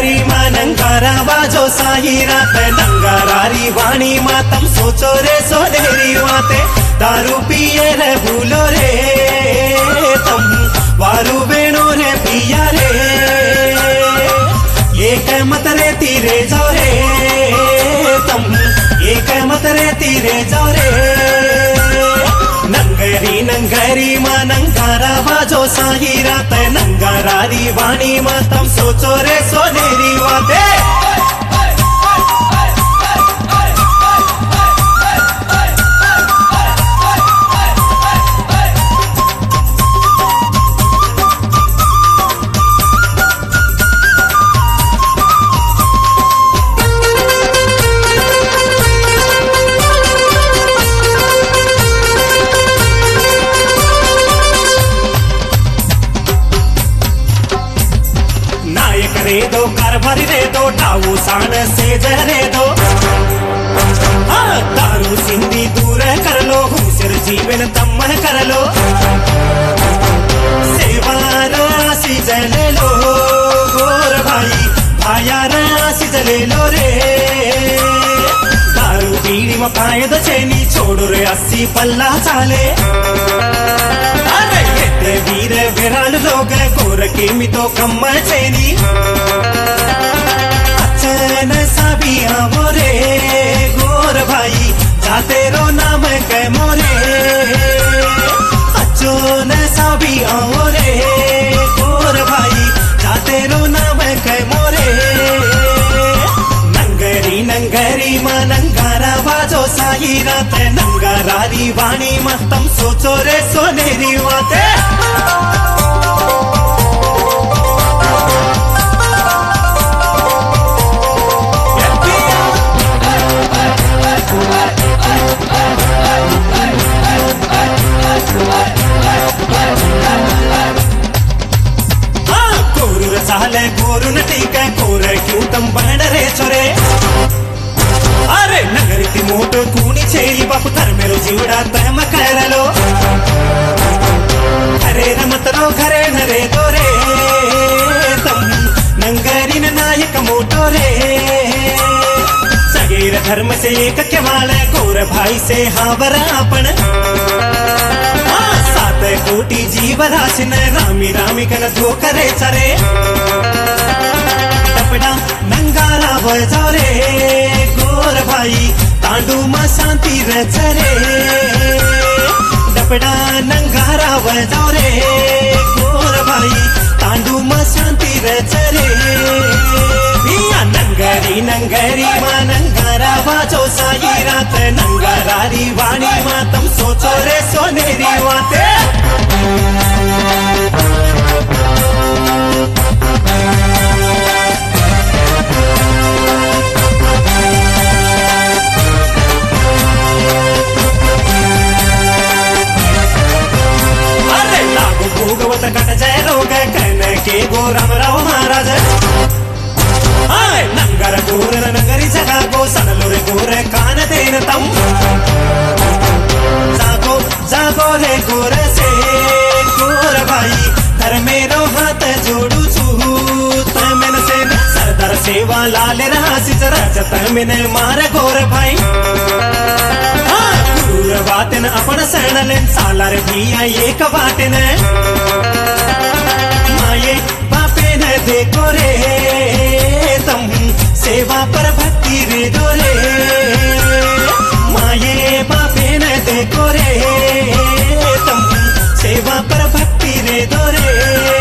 नंगरी मा नंगारा वाजो साही रात नंगारारी वाणी मा तम सोचो रे सोनेरी वाते दारू पिए रे भूलो रे तम वारू बेनो रे पिया रे एक मत रे तीरे जाओ रे तम एक मत रे तीरे जाओ रे नंगरी मा नंगारा वाजो साही रात नंगारारी वाणी मा तम सोचो रे सोनेरी वाते रे दो कारभारी रे दो टाऊ साण से जरे दो दारू सिंधी दूर कर लो हुसिर जीवन तम कर लो सेवा राशि जले लो गोर भाई भाया राशि जले लो रे दारू बीड़ी में पायद चेनी छोड़ो रे 80 पल्ला चाले वीर विराल लोग गोर की मितो कम चेनी अचन सभी मोरे गोर भाई जाते रो नाम के मोरे अचन सभी मोरे गोर भाई जाते रो नाम के मोरे नंगरी मा नंगारा वाजो साही रात नंगारारी वाणी मा तम सोचो रे सोनेरी वाते चाले गोरु न टीक गोर क्यों तम बहन रे छोरे अरे नगरी ती मोटो कूनी छेली बापू धर मेरो जीवड़ा तम कर लो घरे रमत रो घरे नरे दोरे तम नंगरी न नायक मोटो रे सगेर धर्म से एक के वाले गोर भाई से हावरापन 7 कोटि जीव राशिन रामी रामी कन धो करे चरे टपड़ा नंगारा बजाओ रे गोर भाई तांडू मा शांति रे चरे टपड़ा नंगारा बजाओ रे गोर भाई तांडू मा शांति रे चरे नंगरी मा नंगारा वाजो साही रात नंगारारी वाणी मा तम सोचो रे सोनेरी वाते अरे लागू भोगवत कट जय रोग कन के गो राम राव महाराज नंगर गोर नगरी जगा गो सनलो रे गोर कान देन तम जागो जागो रे गोर से गोर भाई धर मेरो हाथ जोड़ू छू तमन से सरदार सेवा लाल राशि रजत मिन मार गोर भाई गुरु बातन अपन सणलेन सालार भैया एक बाटन माये बापे न देखो रे तम सेवा पर भक्ति रे दोरे माये बापे न देखो रे तम सेवा पर भक्ति रे दोरे